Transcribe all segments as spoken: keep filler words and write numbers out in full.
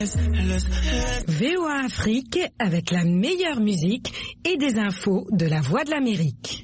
V O A Afrique avec la meilleure musique et des infos de la Voix de l'Amérique.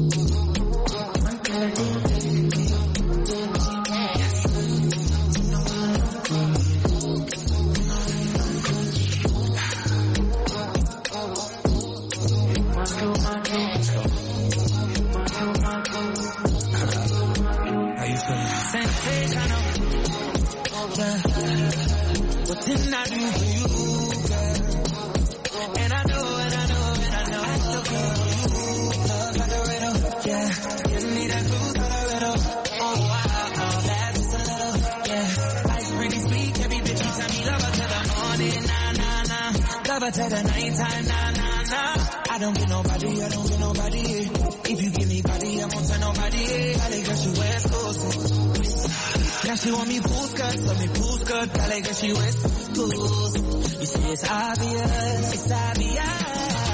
What didn't I do for you, girl? And I know, and I know, and I know I still care for you. Love like a riddle, yeah. Give me that blues like a riddle. Oh, wow, that's a little, yeah. Life's pretty sweet, every bitch you tell me love her till the morning, nah, nah, nah. Love her till the nighttime, nah, nah, nah. I don't get nobody, I don't get nobody. If you give me body, I won't tell nobody. I like girl, she wears clothes. Now she want me full skirt, so me full skirt. I like her, she wears clothes. You see it's obvious, it's obvious.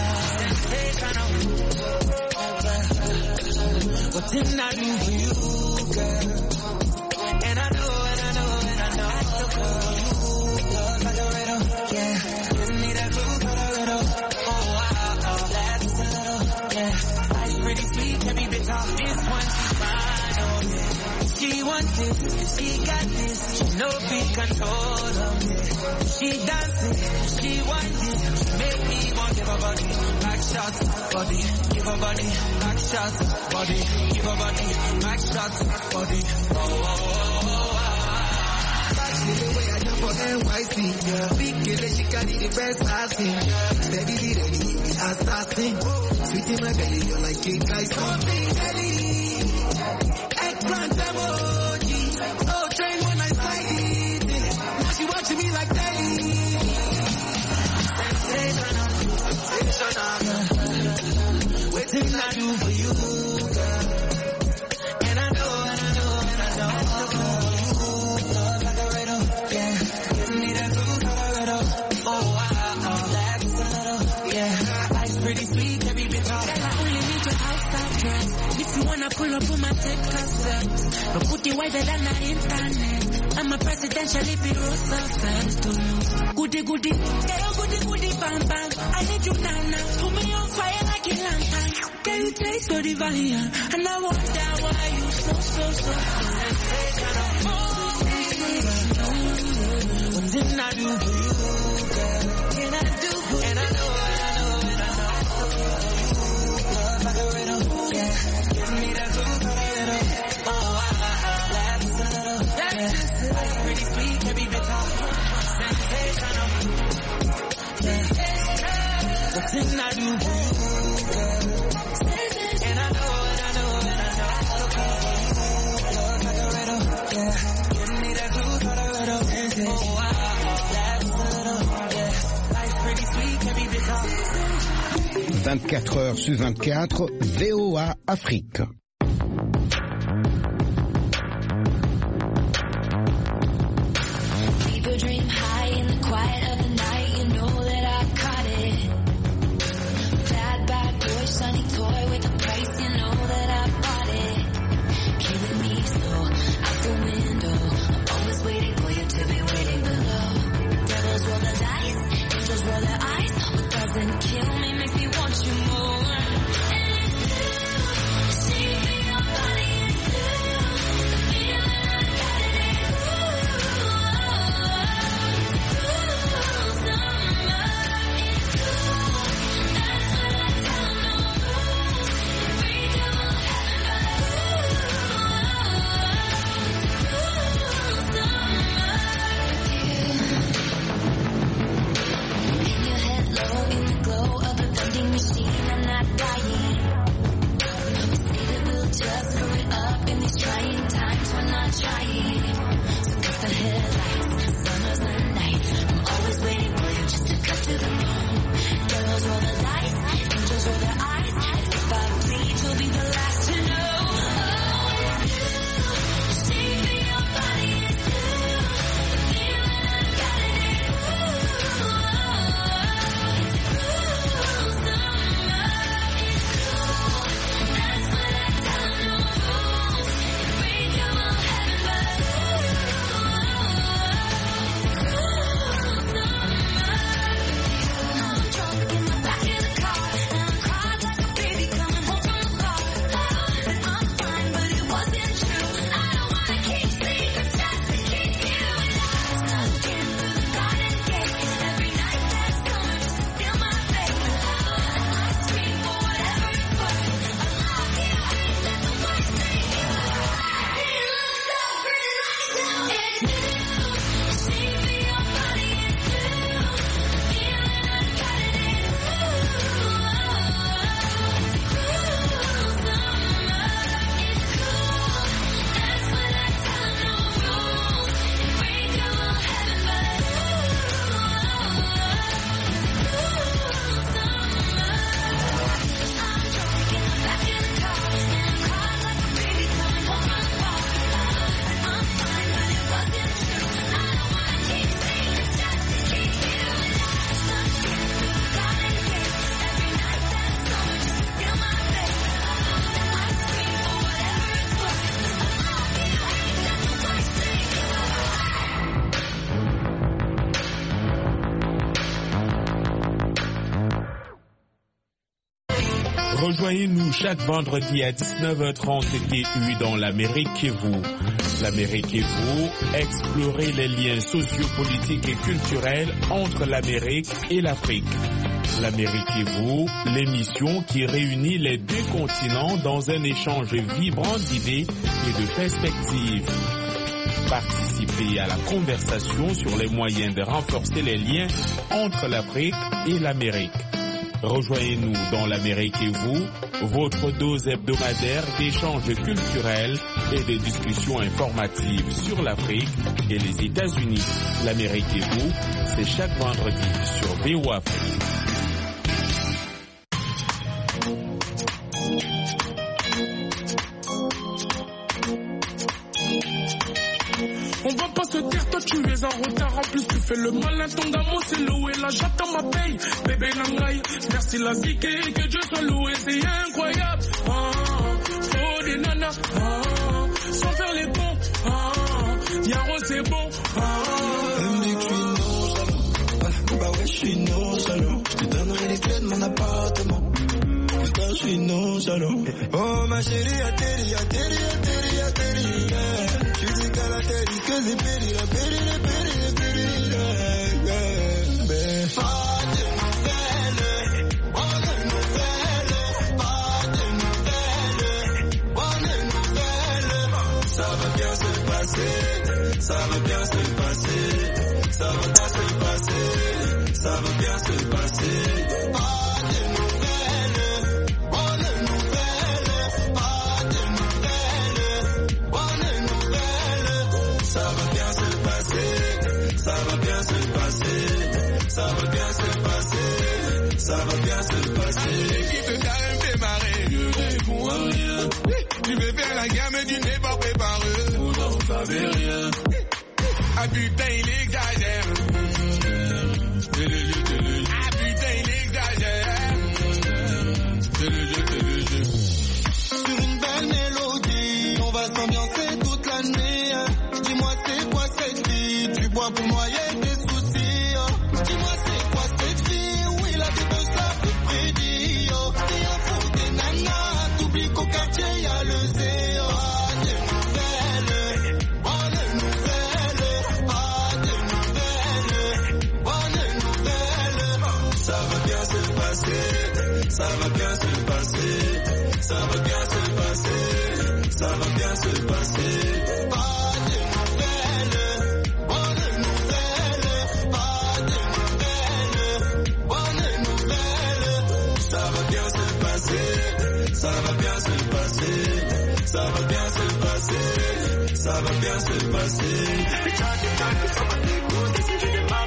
What didn't I do for you, girl? And I know, and I know, and I know I still call you. Love like a riddle, yeah. Give me that groove like a riddle. Oh, wow, oh, that's a little, yeah. Life's pretty sweet, every bitch off this one, she's fine, oh, yeah. She wants this, she got this, she no big controller, yeah. She dances, she wants it, make me want give her body, back shots, body, give her body, back shots, body, give her body, back shots, body, oh, oh, oh, oh, oh. That's the way I jump for N Y C, yeah. Big killer, she carry the best I see, yeah. Steady, ready, hit me assassin. Sweet in my belly, you're like cake, like something belly. Eggplant emoji, oh train when I slide it. Now she watching me like telly. Sensational, sensational. Waiting I do for you, girl. And I know, and I know, and I know. I still call you. Love like a riddle, yeah. Give me that groove like a riddle. Oh wow, that's a little, yeah. Life's pretty sweet, every bitch off. And I only need your outside dress. If you wanna pull up on my tape cassette, but put the wider than the internet. I'm a presidential bureau suspect to lose. Goody goody, girl, goody goody, bang bang. I need you now now. Put me on fire like a lantern. Can you taste so divine? And I wonder why you so so so. What didn't I do for you, girl? Can I do for you? And I know, and I know, and I know I still love you. Love like a riddle, yeah. Give me that groove like a riddle. Oh, wow, that's a little, yeah. Life's pretty sweet, every bit of sensational, yeah. What didn't I do for you, girl? And I know, and I know, and I know I still call you. Love like a riddle, yeah. Give me that groove like a riddle. Oh, wow, that's a little, yeah. Life's pretty sweet, every bit of vingt-quatre heures sur vingt-quatre, V O A Afrique. People dream high in the quiet of the night, you know that I caught it. Bad, bad boy, shiny toy with a price, you know that I bought it. Killing me slow, out the window, I'm always waiting for you to be waiting below. Devils roll the dice, angels roll their eyes, what doesn't kill me makes me want you more. And it's true, she Rejoignez-nous chaque vendredi à dix-neuf heures trente T U dans l'Amérique et vous. L'Amérique et vous, explorez les liens sociopolitiques et culturels entre l'Amérique et l'Afrique. L'Amérique et vous, l'émission qui réunit les deux continents dans un échange vibrant d'idées et de perspectives. Participez à la conversation sur les moyens de renforcer les liens entre l'Afrique et l'Amérique. Rejoignez-nous dans l'Amérique et vous, votre dose hebdomadaire d'échanges culturels et de discussions informatives sur l'Afrique et les États-Unis. L'Amérique et vous, c'est chaque vendredi sur V O A Afrique. On va pas se dire, toi tu es en retard. En plus tu fais le malin, ton gamin c'est loué. Là j'attends ma paye, bébé nangaï. Merci la vie, que, que Dieu soit loué. C'est incroyable, ah, faut des nanas, ah, sans faire les cons, ah, Yaro c'est bon, ah. Elle me dit que je suis nonchalant, ah, bah ouais je suis nonchalant. Je te donnerai les clés de mon appartement. Putain je suis nonchalant. Oh ma chérie, atterri, atterri, atterri, atterri, yeah. Tu dis qu'à la télé que c'est péri, la péri, la péri, la péri, yeah, yeah. Mais pas de nouvelles, pas de nouvelles, pas de nouvelles, pas de nouvelles. Ça va bien se passer, ça va bien se passer, ça va bien se passer, ça va bien se passer. Pas de nouvelles, pas de nouvelles, pas de nouvelles, pas de nouvelles. Ça va bien se passer, ça va bien se passer, ça va bien se passer, ça va bien se passer. L'équipe de Darren fait marrer, je réponds à rien. Tu veux faire la guerre mais tu n'es pas préparé. Vous n'en savez rien. Ah putain il exagère. Ah putain il exagère. Sur une belle mélodie, on va s'ambiancer toute l'année. Dis-moi c'est quoi cette vie, tu bois pour noyer tes soucis. Dis-moi c'est quoi cette vie, oui la vie de ça te prédit. T'es un fou des nanas, t'oublies qu'au quartier y'a le zéro. Pas de nouvelles, pas de nouvelles, pas de nouvelles. Ça va bien se passer, ça va bien se passer, ça va bien se passer, ça va bien se passer. Pas de nouvelles, pas de nouvelles, pas de nouvelles, pas de nouvelles. Ça va bien se passer, ça va bien se passer, ça va bien se passer, ça va bien se passer.